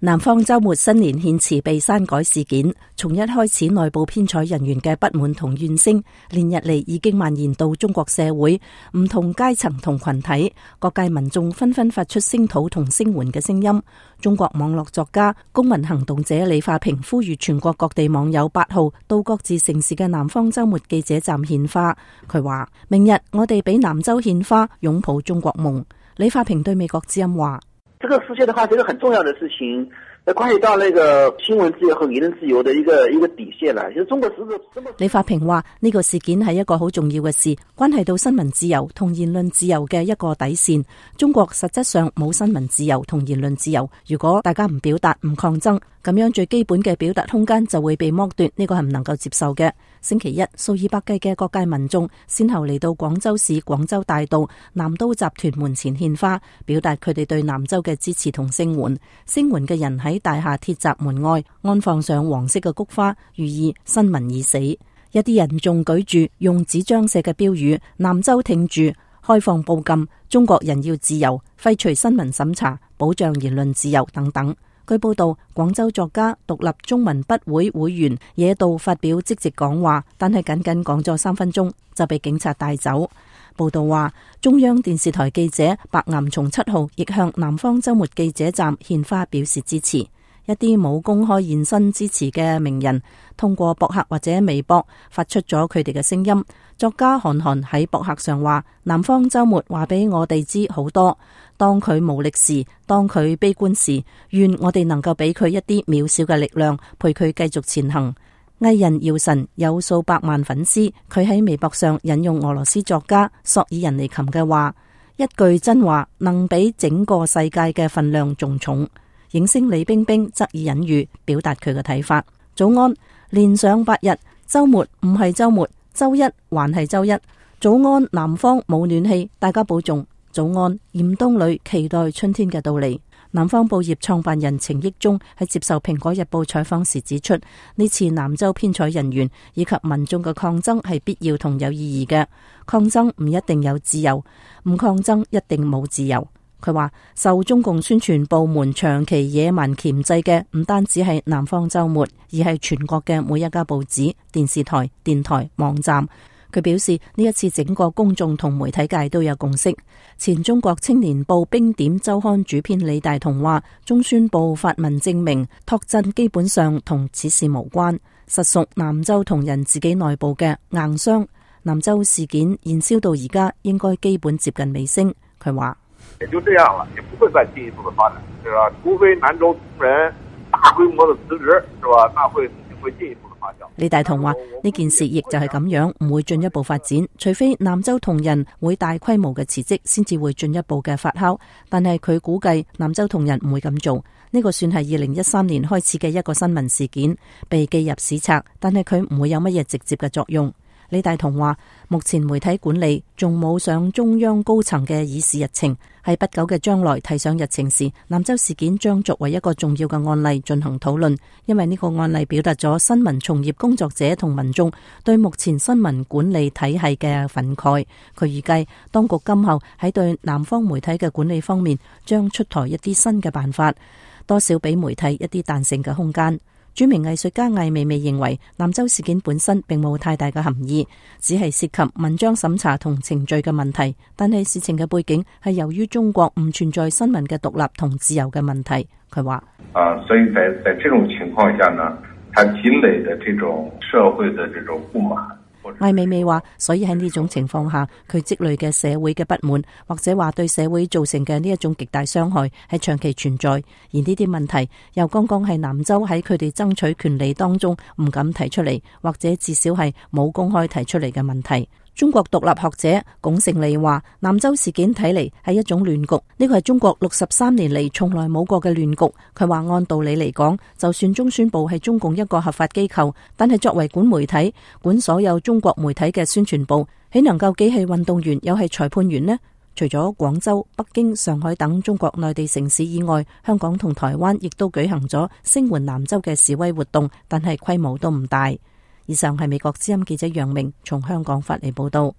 南方周末新年獻詞被刪改事件，從一開始內部編採人員嘅不滿同怨聲，連日嚟已經蔓延到中國社會，唔同階層同群體，各界民眾紛紛發出聲討同聲援嘅聲音。中國網絡作家、公民行動者李化平呼籲全國各地網友8號到各自城市嘅南方周末記者站獻花。佢話：明日我哋俾南州獻花，擁抱中國夢。李化平對美國之音話： 這個事件的話，是一個很重要的事情，關係到那個新聞自由和言論自由的一個底線啦。其實中國李化平話呢個事件係一個好重要嘅事，關係到新聞自由同言論自由嘅一個底線。中國實質上冇新聞自由同言論自由，如果大家唔表達、唔抗爭，咁樣最基本嘅表達空間就會被剝奪，呢個係唔能夠接受嘅。星期一，數以百計嘅各界民眾先後嚟到廣州市廣州大道南都集團門前獻花，表達佢哋對南州嘅支持同聲援。聲援嘅人喺大廈鐵閘門外安放上黃色嘅菊花，寓意新聞已死。一啲人仲舉住用紙張寫嘅標語：南州挺住，開放報禁，中國人要自由，廢除新聞審查，保障言論自由等等。據報道，廣州作家、獨立中文筆會會員野道發表即席講話，但係僅僅講咗3分鐘就被警察帶走。報道話，中央電視台記者白岩松7號亦向南方周末記者站獻花表示支持。一啲冇公開現身支持嘅名人，通過博客或者微博發出咗佢哋嘅聲音。作家韓寒喺博客上話：南方周末話俾我哋知好多，當佢無力時，當佢悲觀時，願我哋能夠俾佢一啲渺小嘅力量，陪佢繼續前行。藝人姚晨有數百萬粉絲，佢喺微博上引用俄羅斯作家索爾仁尼琴嘅話：一句真話能比整個世界嘅分量仲重。影星李冰冰則以隱喻表達佢嘅睇法。早安，連上8日，周末唔係周末，周一還係周一。早安，南方冇暖氣，大家保重。早安，嚴冬裏期待春天嘅到嚟。南方報業創辦人程益忠喺接受蘋果日報採訪時指出，呢次南州編採人員以及民眾嘅抗爭係必要同有意義嘅。抗爭唔一定有自由，唔抗爭一定冇自由。佢話受中共宣傳部門長期野蠻鉗制嘅唔單止係南方周末，而係全國嘅每一家報紙、電視台、電台、網站。佢表示呢一次整個公眾同媒體界都有共識。前中國青年報冰點週刊主編李大同話：中宣部發文證明拓振基本上同此事無關，實屬南州同人自己內部嘅硬傷。南州事件燃燒到而家，應該基本接近尾聲。佢話： 也就這樣了，也不會再進一步的發展，是吧？除非南州同仁大規模的辭職，是吧？那會進一步的發酵。 李大同話：呢件事亦就係咁樣，唔會進一步發展，除非南州同仁會大規模嘅辭職，先至會進一步嘅發酵。但係佢估計南州同仁唔會咁做。呢個算係2013年開始嘅一個新聞事件，被記入史冊，但係佢唔會有乜嘢直接嘅作用。李大同話：目前媒體管理仲冇上中央高層嘅議事日程，喺不久嘅將來提上日程時，南州事件將作為一個重要嘅案例進行討論，因為呢個案例表達咗新聞從業工作者同民眾對目前新聞管理體系嘅憤慨。佢預計當局今後喺對南方媒體嘅管理方面將出台一啲新嘅辦法，多少俾媒體一啲彈性嘅空間。著名藝術家艾未未認為，南州事件本身並冇太大嘅含義，只係涉及文章審查同程序嘅問題。但係事情嘅背景係由於中國唔存在新聞嘅獨立同自由嘅問題。佢話： 所以在這種情況下呢，他積累的這種社會的這種不滿。 艾未未話，所以喺呢種情況下，佢積累嘅社會嘅不滿，或者話對社會造成嘅呢一種極大傷害，係長期存在。而呢啲問題又剛剛係南州喺佢哋爭取權利當中唔敢提出嚟，或者至少係冇公開提出嚟嘅問題。中國獨立學者龔成利話：南州事件睇嚟係一種亂局，呢個係中國63年嚟從來冇過嘅亂局。佢話按道理嚟講，就算中宣部係中共一個合法機構，但係作為管媒體、管所有中國媒體嘅宣傳部，豈能夠既係運動員又係裁判員呢？除咗廣州、北京、上海等中國內地城市以外，香港同台灣亦都舉行咗聲援南州嘅示威活動，但係規模都唔大。以上係美國之音記者楊明從香港發嚟報道。